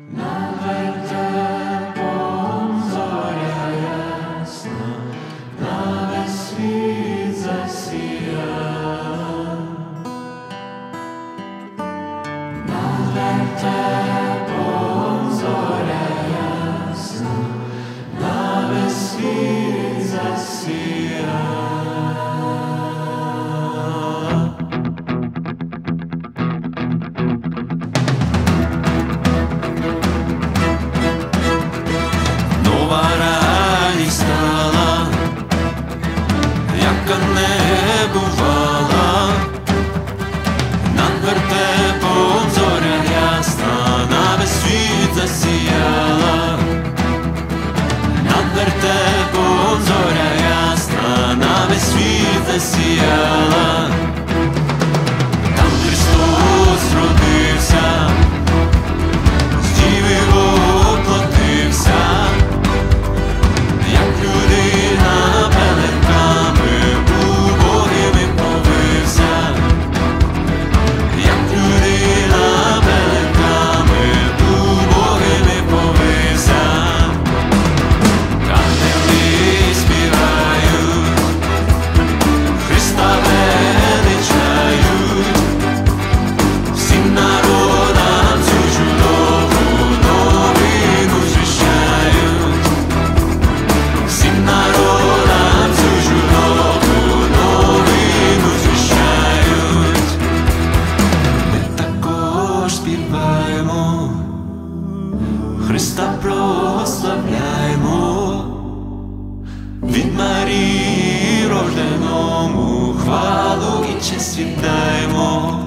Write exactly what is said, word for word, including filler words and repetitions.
Над вертепом зоря ясна, на весь світ засія. Над вертепом зоря ясна, на весь світ засія. Яка не бувала, над вертепом зоря ясна, на весь світ засіяла. Над вертепом зоря ясна, на весь світ засіяла. Там Христос родився, з діви воплотився, як людина пелерками убогими повився, як людина пелерками убогими повився. Ангели співають, Христа величають, всім народам цю чудову новину звіщають, всім народам цю чудову новину звіщають. Ми також співаємо, Христа прославляємо, від Марії рожденому хвалу і честь віддаємо.